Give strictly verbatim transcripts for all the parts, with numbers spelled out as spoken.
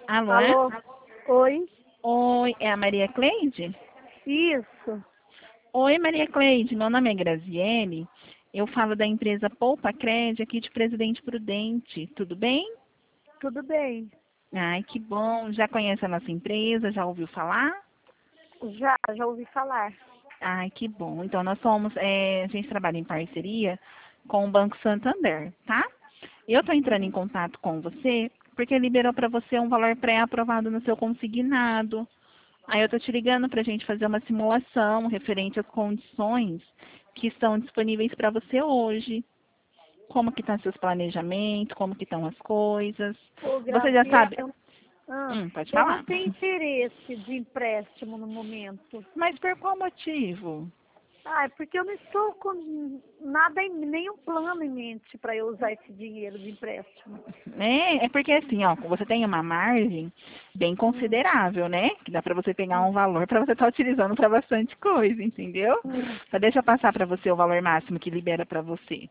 Alô? Alô? Oi? Oi, é a Maria Cleide? Isso. Oi, Maria Cleide, meu nome é Graziele. Eu falo da empresa Poupa Cred aqui de Presidente Prudente. Tudo bem? Tudo bem? Ai, que bom. Já conhece a nossa empresa? Já ouviu falar? Já, já ouvi falar. Ai, que bom. Então, nós somos, é, a gente trabalha em parceria com o Banco Santander, tá? Eu estou entrando em contato com você porque liberou para você um valor pré-aprovado no seu consignado. Aí eu estou te ligando para a gente fazer uma simulação referente às condições que estão disponíveis para você hoje. Como que estão seus planejamentos, como que estão as coisas. Ô, Você já Graziela, sabe? eu, ah, Hum, pode eu não falar. tenho interesse de empréstimo no momento. Mas por qual motivo? Ah, é porque eu não estou com nada, em, nenhum plano em mente para eu usar esse dinheiro de empréstimo. É, é porque assim, ó, você tem uma margem bem Hum, considerável, né? Que dá para você pegar hum, um valor para você estar utilizando para bastante coisa, entendeu? hum. Só deixa eu passar para você o valor máximo que libera para você.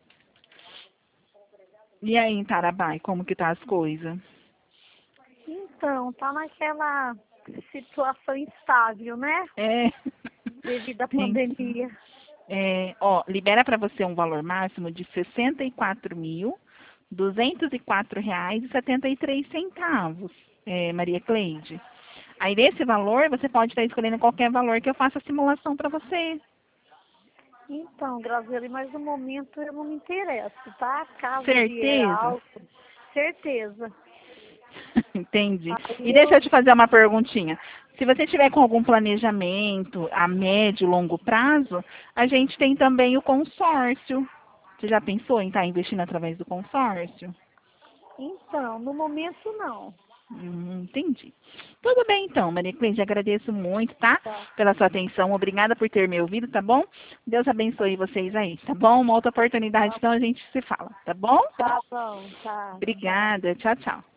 E aí, em Tarabai, como que tá as coisas? Então, tá naquela situação instável, né? É, Devido à sim. pandemia. É, ó, libera para você um valor máximo de sessenta e quatro mil, duzentos e quatro reais e setenta e três centavos, é, Maria Cleide. Aí desse valor, você pode estar escolhendo qualquer valor que eu faça a simulação para você. Então, Graziele, mas no momento eu não me interesso, tá? Caso vier Certeza? algo, certeza. Entendi. Aí E deixa eu eu, te fazer uma perguntinha. Se você tiver com algum planejamento a médio e longo prazo, a gente tem também o consórcio. Você já pensou em estar investindo através do consórcio? então, no momento não. Hum, entendi. Tudo bem então, Maria Cleide, agradeço muito, tá? Tá, Pela sua atenção. Obrigada por ter me ouvido, tá bom? Deus abençoe vocês aí, tá bom? Uma outra oportunidade, tá, então a gente se fala, tá bom? tá bom, tá, tchau. Obrigada. Tchau, tchau.